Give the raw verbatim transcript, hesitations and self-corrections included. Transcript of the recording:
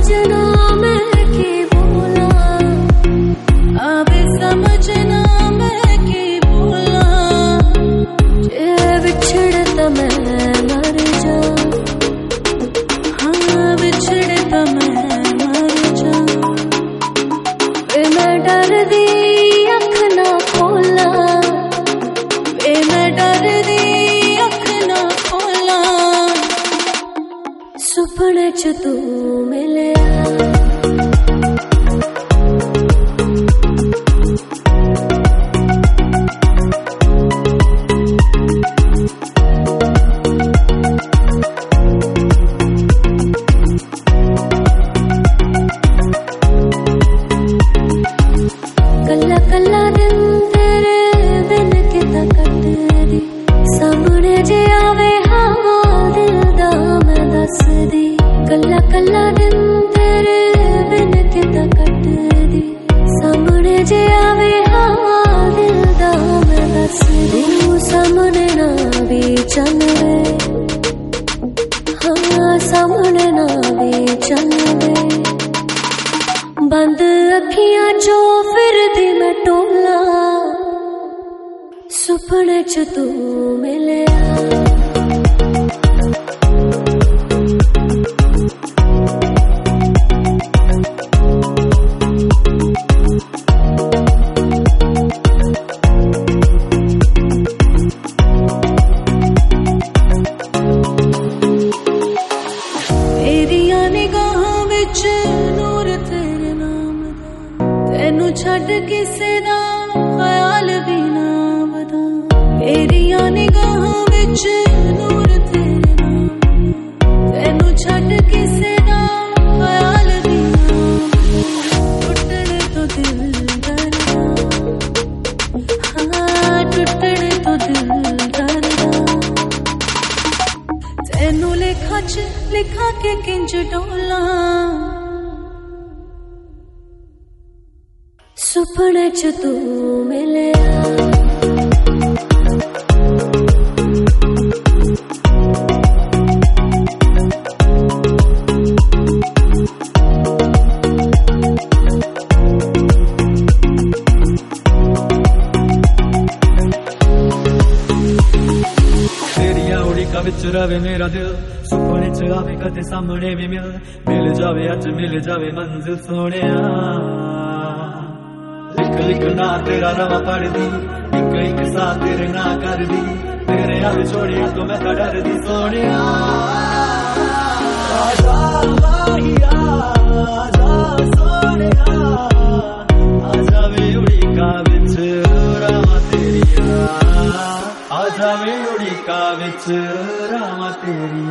समझना मैं की बोला, अब समझना मैं की बोला, जे बिछड़े तो मैं मर जा, हाँ बिछड़े तो मैं मर जा। वे मैं डर दी अख ना खोला, वे मैं डर दी अख ना खोला, सुपने च तू मिले कल्ला कल्ला दिन तेरे बिन किता कट दी, सामने जे आवे हाँ दिल दा मैं दस दी। कल्ला कल्ला दिन तेरे बिन किता कट दी, सामने जे आवे हाँ दिल दा मैं दस दी। तू सामने ना भी चल वे, हाँ सामने ना भी चल वे, बंद अखियां चो फिर दी मैं टोला, सुपने च तू मिले तेरिया निगाहां विच नूर तेरे नाम दा, तेनू छड्ड किसे दा ख्याल भी ना वदा। तेरिया निगाहां विच नूर तेरे नाम दा, तेनू छड्ड किसे दा ख्याल भी ना वदा। टुटने तो दिल डरदा, हाँ टुटने तो दिल डरदा, तेनू लेखा च लिखा के किंज डोला, सुपने च तू मिले विच रवे मेरा दिल, सुपने च आवे कदे सामने भी मिल, मिल जावे अज मिल जावे मंजिल सोने। लिख लिख ना तेरा रवा पढ़ दी, एक एक सा तेरे ना कर दी, तेरे हाल छोड़िया तो मैं तो डर दी सोने। आजा माहिया आजा सोने, आजा वे उड़ी का विच रामा तेरिया, आजा वे उड़ी का विच रामा तेरी।